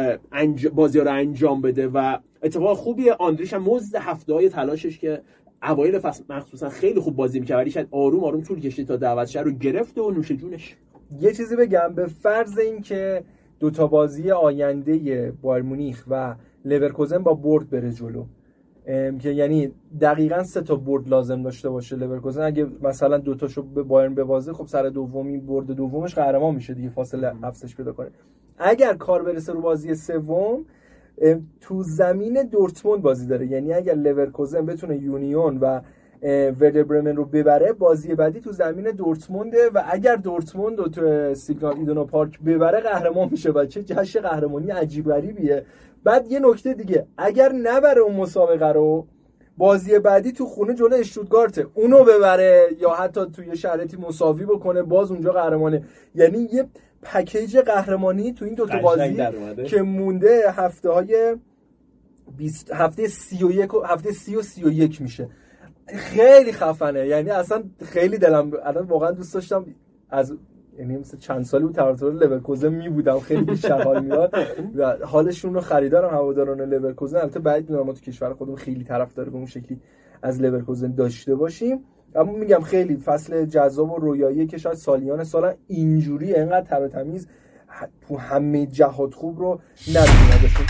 بازی‌ها رو انجام بده و اتفاق خوبیه. آندریش هم مزد هفته‌های تلاشش که اوایل فصل مخصوصا خیلی خوب بازی می‌کرد ولی شاید آروم طول کشید تا دعوتش رو گرفت و نوش جونش. یه چیزی بگم، به فرض این که دوتا بازی آینده بایر مونیخ و لورکوزن با برد بره جلو، که یعنی دقیقاً 3 تا برد لازم داشته باشه لورکوزن، اگه مثلا دوتاشو به بایرن ببازه خب سر دومی برد دومش قهرمان میشه دیگه، فاصله افزایش پیدا کنه. اگر کار برسه رو بازی سوم، تو زمین دورتموند بازی داره، یعنی اگر لورکوزن بتونه یونیون و وردر برمن رو ببره، بازی بعدی تو زمین دورتمونده و اگر دورتموند رو تو سیگنال ایدونا پارک ببره قهرمان میشه و چه جشن قهرمانی عجیب غریبیه. بعد یه نکته دیگه، اگر نبره اون مسابقه رو، بازی بعدی تو خونه جلو اشتوتگارت، اونو ببره یا حتی توی شرایطی مساوی بکنه، باز اونجا قهرمانه. یعنی یه پکیج قهرمانی تو این دو تا بازی که مونده هفته 30 و 31 میشه. خیلی خفنه، یعنی اصلا خیلی دلم الان واقعا دوست داشتم از، یعنی مثلا چند سالی بود طرفدار لورکوزن می بودم، خیلی بیشتر حال میاد و حالشون رو خریدارم هواداران لورکوزن. البته بعید میدونم ما تو کشور خودمون خیلی طرفدار به اون شکلی از لورکوزن داشته باشیم، اما میگم خیلی فصل جذاب و رویایی که شاید سالیان سال اینجوری اینقدر تر و تمیز تو همه جهات خوب رو ندیده باشیم.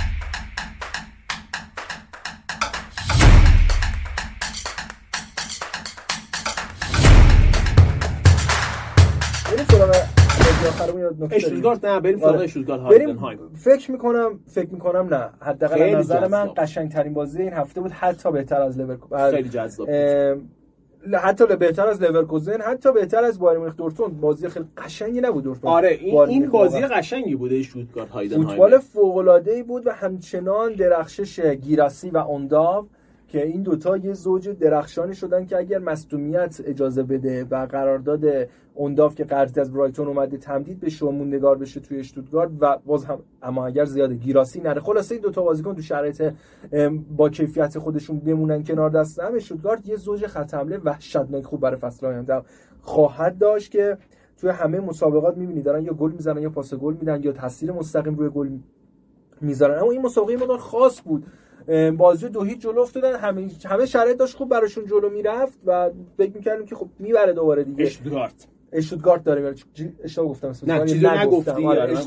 اشتوتگارت نه، بریم سراغ اشتوتگارت هایدنهایم. فکر میکنم نه، حداقل نظر من قشنگترین بازی این هفته بود، حتی بهتر از لورکوزن. خیلی جذاب حتی بهتر از لورکوزن، حتی بهتر از بایر مونیخ دورتموند. بازی خیلی قشنگی نبود دورتموند. آره این بازی قشنگی بوده اشتوتگارت هایدنهایم. فوتبال فوق‌العاده‌ای بود و همچنان درخشش گیراسی و اونداو که این دوتا یه زوج درخشانی شدن که اگر مصدومیت اجازه بده و قرارداد اونداف که قرضی از برایتون اومده تمدید بشه و موندگار بشه توی اشتوتگارت و باز هم اما اگر زیاده گیراسی نره، خلاصه این دوتا بازیکن تو شرایط با کیفیت خودشون بمونن کنار دست هم، اشتوتگارت یه زوج خط حمله وحشتناک خوب برای فصل آینده خواهد داشت که توی همه مسابقات می‌بینی دارن یا گل میزنن یا پاس گل میدن یا تاثیر مستقیم روی گل میذارن. اما این مسابقه مقدار خاص بود، بازی 2-0 جلو افتادن، همه شرایط داشت خوب براشون جلو میرفت و فکر می‌کردیم که خب میبره دوباره دیگه. اشتوتگارت داره میره. اشتباه گفتم اسمش. نه چیزی نگفتی.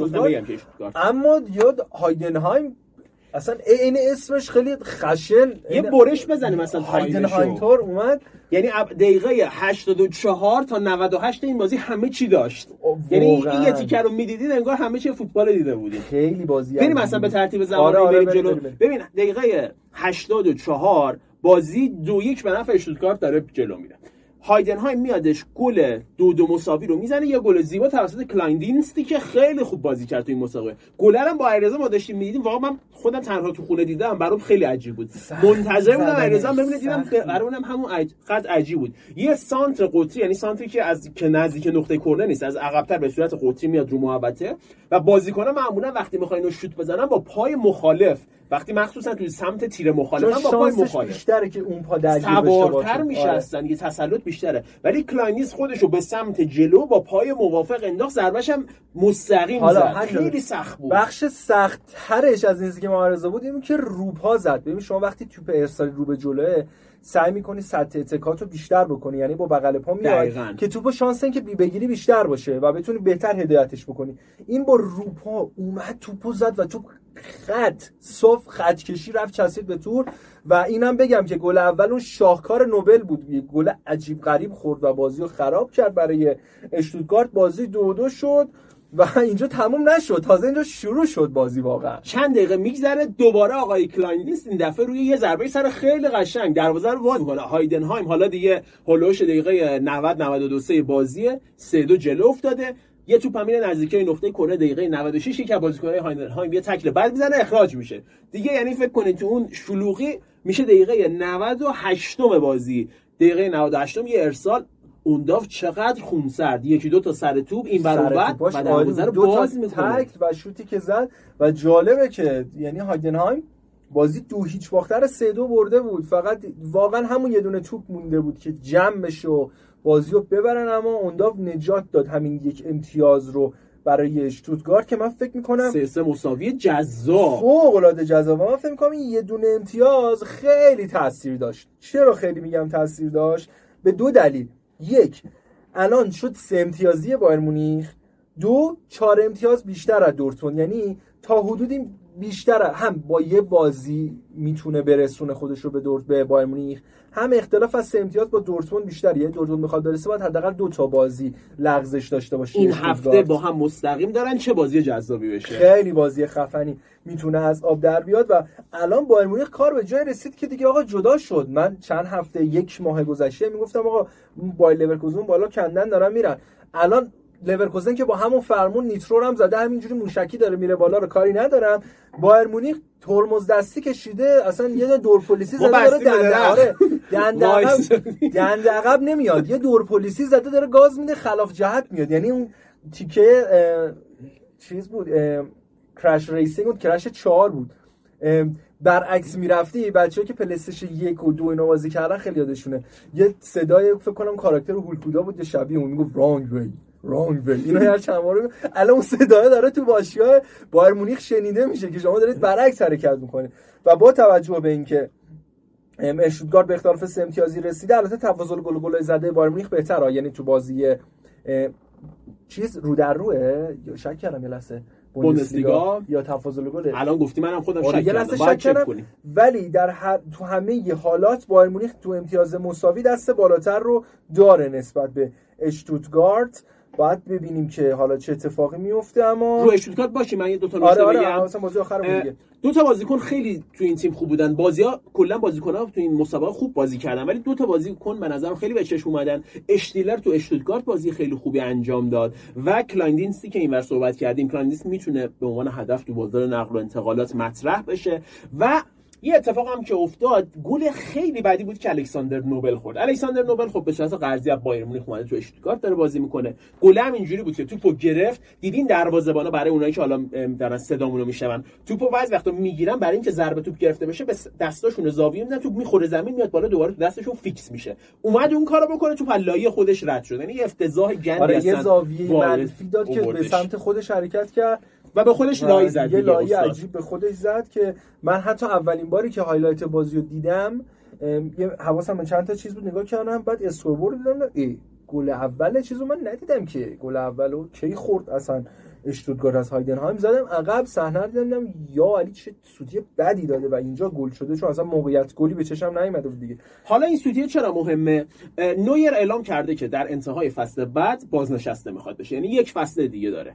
اما یاد هایدنهایم اصلا این اسمش خیلی خشن. یه برش بزنیم مثلا هایدنهایم تور اومد، یعنی دقیقه 84 تا 98 این بازی همه چی داشت. یعنی این یه تیکر رو میدیدید انگار همه چی فوتبال دیده بودید. خیلی بازی بریم مثلا به ترتیب زمانی بریم جلو. ببین دقیقه 84 بازی 2-1 به نفع اشتوتگارت داره جلو میره. هایدنهایم میادش گل 2-2 مساوی رو میزنه، یه گل زیبا توسط کلایندینستی که خیلی خوب بازی کرد تو این مسابقه. گل هم با ایرزا ما داشتیم میدیدیم، واقعا من خودم تنها تو خونه دیدم، برام خیلی عجیب بود. منتظر بودم ایرزا ببینم، دیدم برام همون قد عجیب بود. یه سانتر قطری، یعنی سانتری که از که نزدیک نقطه کرنر نیست، از عقب‌تر به صورت قطری میاد رو محوطه و بازیکن‌ها معمولا وقتی می‌خواین شوت بزنن با پای مخالف، وقتی مخصوصا توی سمت تیر مخالف با پای مخالف بیشتره که اون پا درگیر بشه، سوارتر میشه اصلا، یه تسلط بیشتره. ولی کلاینیس خودشو به سمت جلو با پای موافق انداخت، ضربه‌ش هم مستقیم زد، خیلی سخت بود. بخش سخت‌ترش از این که معارضه بود این که روپا زد. ببین شما وقتی توپ ارسالی رو به جلوه سعی می‌کنی سطح اتکاتو بیشتر بکنی، یعنی با بغل پا میای که توپو شانس این که بگیری بیشتر باشه و بتونی بهتر هدایتش بکنی. این با روپا اومد توپو زد و توپ خط کشی رفت چسبید به تور و اینم بگم که گل اول اون شاهکار نوبل بود، یه گل عجیب غریب خورد و بازی رو خراب کرد برای اشتوتگارت. بازی 2-2 شد و اینجا تموم نشد، تازه اینجا شروع شد بازی. واقعا چند دقیقه میگذره دوباره آقای کلاینلیست این دفعه روی یه ضربه سر خیلی قشنگ دروازه رو باز میکنه. هایدنهایم حالا دیگه هولوش دقیقه 90-92 بازیه 3-2 جلو افتاده. یه توپ همین نزدیکی نقطه کرنر دقیقه 96 که بازیکن‌های هایدنهایم یه تکل بعد میزنه اخراج میشه دیگه. یعنی فکر کنید تو اون شلوغی میشه دقیقه 98 بازی، دقیقه 98 یه ارسال اونداف چقدر خونسرد، 1-2 تا سر توپ این ور اون ور و دروازه رو باز میکنه و شوتی که زد. و جالبه که یعنی هایدنهایم بازی 2-0 باختر 3-2 برده بود، فقط واقعا همون یه دونه توپ مونده بود که جمع بشه و بازی رو ببرن، اما اونداف نجات داد همین یک امتیاز رو برای اشتوتگارت که من فکر میکنم 3-3 مساوی جذاب، فوق‌العاده جذاب. من فکر میکنم این یه دونه امتیاز خیلی تاثیر داشت. چرا خیلی میگم تاثیر داشت؟ به 2 دلیل. 1 الان شد 3 امتیازی بایر مونیخ، 2 4 امتیاز بیشتر از دورتموند، یعنی تا حدودی بیشتر هم با یه بازی میتونه برسونه خودش رو به بایر مونیخ، هم اختلاف از 3 امتیاز با دورتموند بیشتره. یعنی دورتموند میخواد برسه باید حداقل 2 تا بازی لغزش داشته باشه. این هفته با هم مستقیم دارن، چه بازی جذابی بشه، خیلی بازی خفنی میتونه از آب در بیاد. و الان بایر مونیخ کار به جای رسید که دیگه آقا جدا شد. من چند هفته 1 ماه گذشته میگفتم آقا بایر لورکوزن بالا کندن دارن میرن، الان لورکوزن که با همون فرمون نیترو هم زده همینجوری موشکی داره میره بالا رو کاری ندارم. بایر مونیخ ترمز دستی کشیده، اصلا یه دور پلیسی زده داره دنده عقب نمیاد، یه دور پلیسی زده داره گاز میده خلاف جهت میاد. یعنی اون تیکه چیز بود، کرش ریسینگ بود، کرش 4 بود. برعکس میرفتی بچه‌ها که پلی استیشن 1 و 2 اینا بازی کردن خیلی یادشونه، یه صدای فکر کنم کاراکتر هولکودا بود، یه شبیه اون میگفت رانگ وی اینا هر چند بار الان اون صدای داره تو باشگاه بایر مونیخ شنیده میشه که شما دارید برعکس حرکت میکنید. و با توجه به اینکه اشتوتگارت به اختلاف 3 امتیازی رسیده، البته تفاضل گل زده بایر مونیخ بهتره، یعنی تو بازی چیز رو در روه یا شک کردم یه لحظه بوندسلیگا یا تفاضل گل الان گفتی منم خودم شک کردم، ولی تو همه حالات بایر مونیخ تو امتیاز مساوی دست بالاتر رو داره نسبت به اشتوتگارت باید ببینیم که حالا چه اتفاقی میفته. اما رو اشتوتگارت باشی من یه دو تا نکته بگم. مثلا بازی آخرمون دیگه دو تا بازیکن خیلی تو این تیم خوب بودن. بازی‌ها کلا بازیکن‌ها تو این مسابقه خوب بازی کردن، ولی دو تا بازیکن به نظرم خیلی به چشم اومدن. اشتیلر تو اشتوتگارت بازی خیلی خوبی انجام داد و کلاندینستی که اینور صحبت کردیم، کلاندینست میتونه به عنوان هدف تو بازار نقل و انتقالات مطرح بشه. و یه اتفاق هم که افتاد، گل خیلی بدی بود که الکساندر نوبل خورد. الکساندر نوبل خب به صورت قرضی از بایر مونیخ اومده تو اشتوتگارت داره بازی میکنه. گل هم اینجوری بود که توپو گرفت، دیدین دروازه‌بانا برای اونایی که حالا دارن صدامونو میشنون، توپو بعضی وقتا میگیرن برای اینکه ضربه توپ گرفته بشه به دستاشون زاویه میدن، توپ میخوره زمین میاد بالا دوباره تو دستشون فیکس میشه. اومد اون کارو بکنه، توپ لایه خودش رد شد. یعنی افتضاح گندی اصلا. یه زاویه منفی داد که به سمت خودش حرکت کرد و به خودش لای زد. یه لایه عجیب به خودش زد که من حتی اولین باری که هایلایت بازی رو دیدم حواسم به چند تا چیز بود، نگاه کردم بعد اسکوربورد دیدم گل اول چیزو من ندیدم که گل اولو کی خورد اصلا اشتوتگارت از هایدنهایم. زدم عقب صحنه دیدم یا علی چه سوتی بدی داده و اینجا گل شده، چون اصلا موقعیت گلی به چشم نیومده بود دیگه. حالا این سوتی چرا مهمه؟ نویر اعلام کرده که در انتهای فصل بعد بازنشسته میخواد بشه، یعنی یک فصل دیگه داره.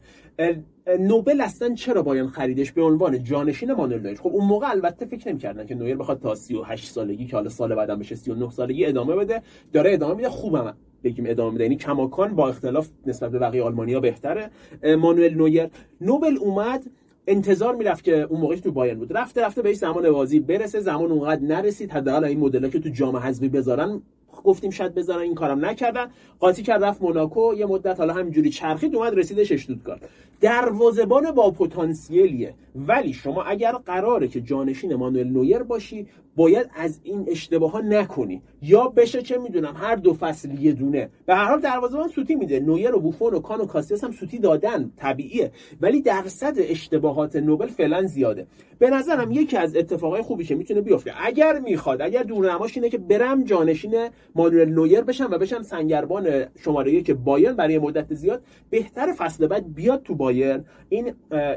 نوبل اصلا چرا بایرن خریدش به عنوان جانشین مانوئل نویر؟ خب اون موقع البته فکر نمی‌کردن که نویر بخواد تا 38 سالگی که حالا سال بعدم بشه 39 سالگی ادامه بده. داره ادامه میده، خوبم بگیم ادامه میده، یعنی کماکان با اختلاف نسبت به بقیه آلمانی‌ها بهتره. مانوئل نویر نوبل اومد، انتظار میرفت که اون موقعی تو بایرن بود، رفته بهش زمان بازی برسه، زمان اونقدر نرسید، حداقل این مدل‌ها که تو جام حذفی بذارن گفتیم شاید بذارن، این کارم نکردن، قاطی کرد رفت موناکو، یه مدت حالا همینجوری چرخید اومد رسیدش اشتوتگارت. دروازه‌بان با پتانسیلیه، ولی شما اگر قراره که جانشین مانوئل نویر باشی باید از این اشتباهات نکنی، یا بشه چه میدونم هر دو فصل یه دونه. به هر حال دروازه‌بان سوتی میده، نویر و بوفون و کان و کاسیاس هم سوتی دادن، طبیعیه، ولی درصد اشتباهات نوبل فعلا زیاده. به نظرم یکی از اتفاقای خوبی که میتونه بیفته اگر میخواد، اگر دورنماش اینه که برم جانشین مانوئل نویر بشم و بشم سنگربان شماره 1 بایرن برای مدت زیاد، بهتر فصل بعد بیاد تو بایرن، این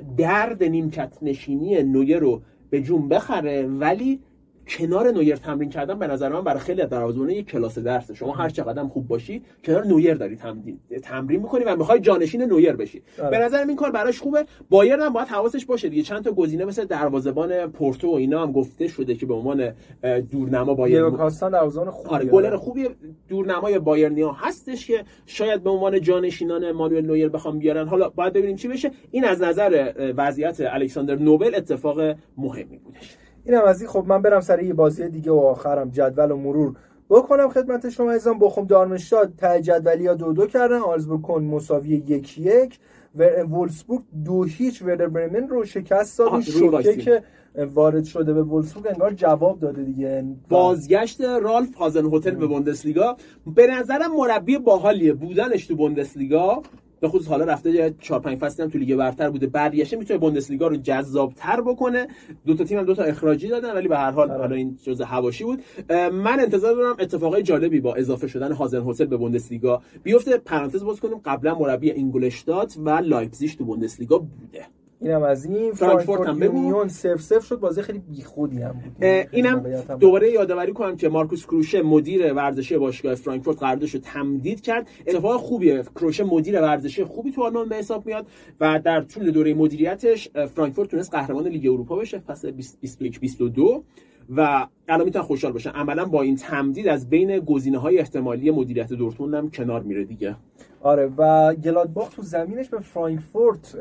درد نیمکت نشینی نویر رو به جون بخره. ولی کنار نویر تمرین کردن به نظر من برای خیلی از دروازه‌بان‌ها یک کلاس درسه. شما هر چقدر خوب باشی کنار نویر داری تمرین می‌کنی و می‌خوای جانشین نویر بشی. به نظر من این کار براش خوبه. بایرن هم باید حواسش باشه دیگه، چند تا گزینه مثل دروازه‌بان پورتو و اینا هم گفته شده که به عنوان دورنما بایرن کاستان دروازه‌بان خوبه، آره گلر خوبی دورنمای بایرنیا هستش که شاید به عنوان جانشینان مانوئل نویر بخوام بیارن. حالا باید ببینیم چی بشه. این از نظر وضعیت الکساندر نوبل اتفاق مهمی بودش. اینم از این. خب من برم سر یه بازی دیگه و آخرم جدول و مرور بکنم خدمت شما عزیزان. بخوم دارمشتاد ته جدولیا 2-2 کردن، آلزبورگ کن مساوی 1-1 و وولفسبورگ 2-0 وردر برمن رو شکست داد. شوکه که وارد شده به وولفسبورگ انگار جواب داده دیگه. بازگشت رالف هازنهوتل به بوندسلیگا به نظرم مربی باحالیه، بودنش تو بوندسلیگا به خصوص حالا رفته 4-5 فصل هم تو لیگ برتر بوده، برگشته میتونه بوندسلیگا رو جذاب‌تر بکنه. دو تا تیم هم 2 تا اخراجی دادن ولی به هر حال حالا این جزء حواشی بود. من انتظار دارم اتفاقای جالبی با اضافه شدن هازنهوتل به بوندسلیگا بیفته. پرانتز باز کنیم، قبلا مربی اینگولشتات و لایپزیگ تو بوندسلیگا بوده. اینم از این. فرانکفورت هم یونیون 0-0 شد، بازی خیلی بیخودی هم بود. اینم دوباره یادآوری کنم که مارکوس کروشه مدیر ورزشی باشگاه فرانکفورت قراردادش رو تمدید کرد. اتفاق خوبیه، کروشه مدیر ورزشی خوبی تو آلمان به حساب میاد و در طول دوره مدیریتش فرانکفورت تونست قهرمان لیگ اروپا بشه فصل 2021-22 و الان میتونن خوشحال باشن. عملا با این تمدید از بین گزینه‌های احتمالی مدیریت دورتموند هم کنار میره دیگه. آره و گلادباخ تو زمینش به فرانکفورت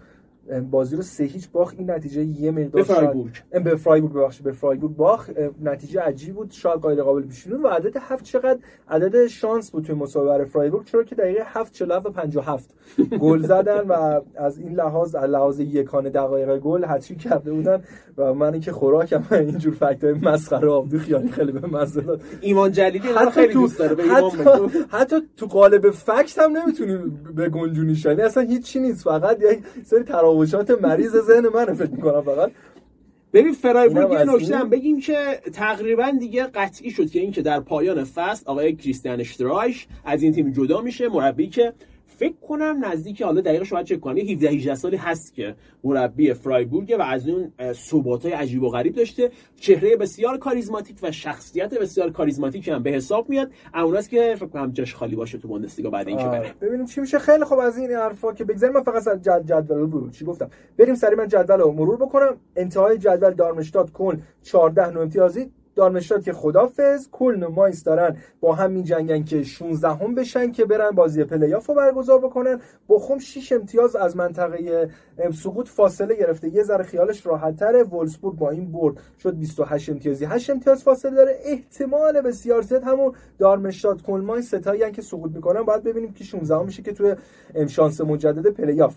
بازی رو 3-0 باخت. این نتیجه یه مقدار به فرایبورگ باخت. نتیجه عجیب بود، شاید غیر قابل پیش بینی. و عدد 7 چقدر عدد شانس بود توی مسابقه برای فرایبورگ، چرا که دقیقه 7 47 و 57 گل زدن و از این لحاظ یکانه دقایق گل هتریک کرده بودن و من که خوراکم اینجور فکتای مسخره آبدو خیالی خیلی به مزه داد. ایمان جلیلی اینا خیلی دوست داره به ایمان حتی تو قالب فکت هم نمیتونی به گنجونیش، یعنی اصلا هیچی نیست، فقط یک سری تراوشات مریض ذهن منو فکر می‌کنم. فقط ببین فرایبورگ یه نکته هم بگیم که تقریبا دیگه قطعی شد که این که در پایان فصل آقای کریستیان اشترایش از این تیم جدا میشه، مربی که فکر کنم نزدیک، حالا دقیقش باید چک کنم، 17-18 سالی هست که مربی فرایبورگ و از اون ثباتای عجیب و غریب داشته، چهره بسیار کاریزماتیک و شخصیت بسیار کاریزماتیک هم به حساب میاد. اوناست که فکر کنم جاش خالی باشه تو بوندسلیگا بعد اینکه بره. ببینیم چی میشه. خیلی خوب، از این حرفا که بگذاریم، من فقط از جدول رو چی گفتم بریم سریع من جدول رو مرور بکنم. انتهای جدول دارمشتات کلن 14 امتیازی، دارمشتات که خدافظ، کلن و ماینز دارن با هم میجنگن که 16 هم بشن که برن بازی پلی‌آف رو برگزار بکنن. بخوم 6 امتیاز از منطقه سقوط فاصله گرفته، یه ذره خیالش راحت‌تره. وولفسبورگ با این برد شد 28 امتیازی، 8 امتیاز فاصله داره. احتمال بسیار زیاد همون دارمشتات کلن ماینز ستایی ان که سقوط میکنن. باید ببینیم که 16 میشه که توی شانس مجدد پلی‌آف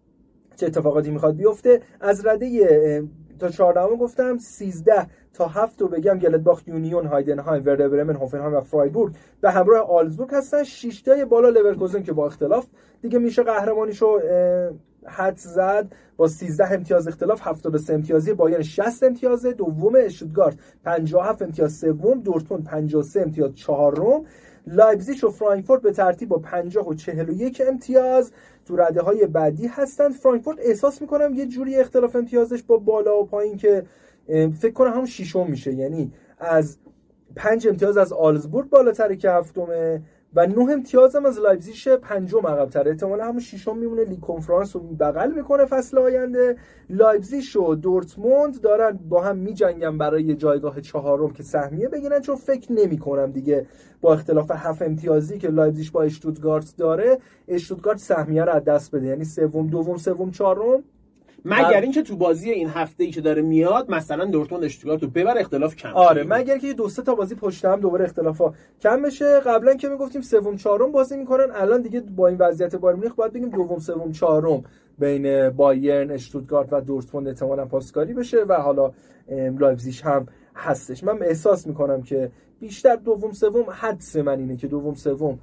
چه اتفاقاتی میخواد بیفته. از رده تا 14 گفتم 13 تا 7 رو بگم گلدباخ، یونیون، هایدنهایم، وردر برمن، هوفنهایم و فرایبورگ به همراه آلزبورگ هستن. 6 تای بالا لورکوزن که با اختلاف دیگه میشه قهرمانیشو حدس زد با 13 امتیاز اختلاف. 73 امتیازی بایرن، 60 امتیاز دوم، اشتوتگارت 57 امتیاز سوم، دورتموند 53 امتیاز چهارم، لایپزیگ و فرانکفورت به ترتیب با 50 و 41 امتیاز تو رده‌های بعدی هستند. فرانکفورت احساس میکنم یه جوری اختلاف امتیازش با بالا و پایین که فکر کنم همون ششم میشه، یعنی از 5 امتیاز از آلزبورگ بالاتره که هفتمه و 9 امتیاز هم از لایپزیگ پنجم عقب‌تره. احتمالاً همون ششم میمونه، لیگ کنفرانس رو بغل میکنه فصل آینده. لایپزیگ و دورتموند دارن با هم میجنگن برای جایگاه چهارم که سهمیه بگیرن، چون فکر نمی‌کنم دیگه با اختلاف 7 امتیازی که لایپزیگ با اشتوتگارت داره، اشتوتگارت سهمیه رو از دست بده، یعنی سوم، دوم، سوم، چهارم. مگر اینکه تو بازی این هفته‌ای که داره میاد مثلا دورتموند اشتوتگارت رو ببر اختلاف کم. آره مگر که 2-3 تا بازی پشت هم دوباره اختلافا کم بشه. قبلا که میگفتیم سوم چهارم بازی میکنن، الان دیگه با این وضعیت بایر مونیخ باید بگیم دوم، سوم، چهارم بین بایرن، اشتوتگارت و دورتموند احتمالاً پاسکاری بشه و حالا لایپزیگ هم هستش. من احساس میکنم که بیشتر دوم سوم، حدس من اینه که دوم سوم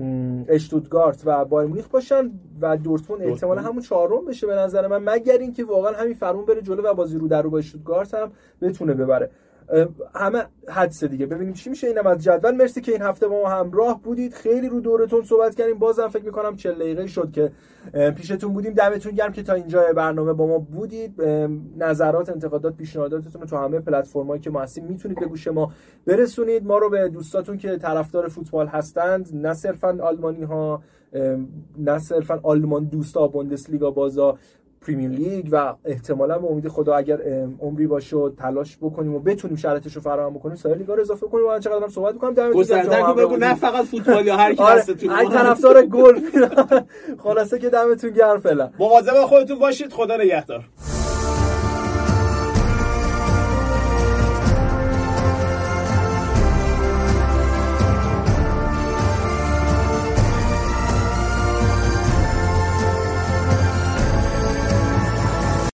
اشتوتگارت و بایر مونیخ باشن و دورتموند احتمالاً همون چهارم بشه به نظر من، مگر اینکه واقعا همین فرمون بره جلو و بازی رو در رو با اشتوتگارت هم بتونه ببره. همه حدس دیگه، ببینیم چی میشه. اینم از جدول. مرسی که این هفته با ما همراه بودید، خیلی رو دورتون صحبت کردیم. بازم فکر میکنم 40 دقیقه شد که پیشتون بودیم. دمتون گرم که تا اینجا برنامه با ما بودید. نظرات، انتقادات، پیشنهاداتتون رو تو همه پلتفرمایی که ما هستیم میتونید به گوش ما برسونید. ما رو به دوستاتون که طرفدار فوتبال هستند، نه صرفا آلمانی ها، نه صرفا آلمان دوستا، بوندسلیگا بازا، پریمیر لیگ و احتمالاً به امید خدا اگر عمری باشه و تلاش بکنیم و بتونیم شرایطش رو فراهم بکنیم سایر لیگا رو اضافه کنیم. من چقدرم صحبت می‌کنم دمتون گرم. نه فقط فوتبال یا هر کی هستتون، ای طرفدار گل. خلاصه که دمتون گرم. فعلا مواظب خودتون باشید. خدا نگهدار.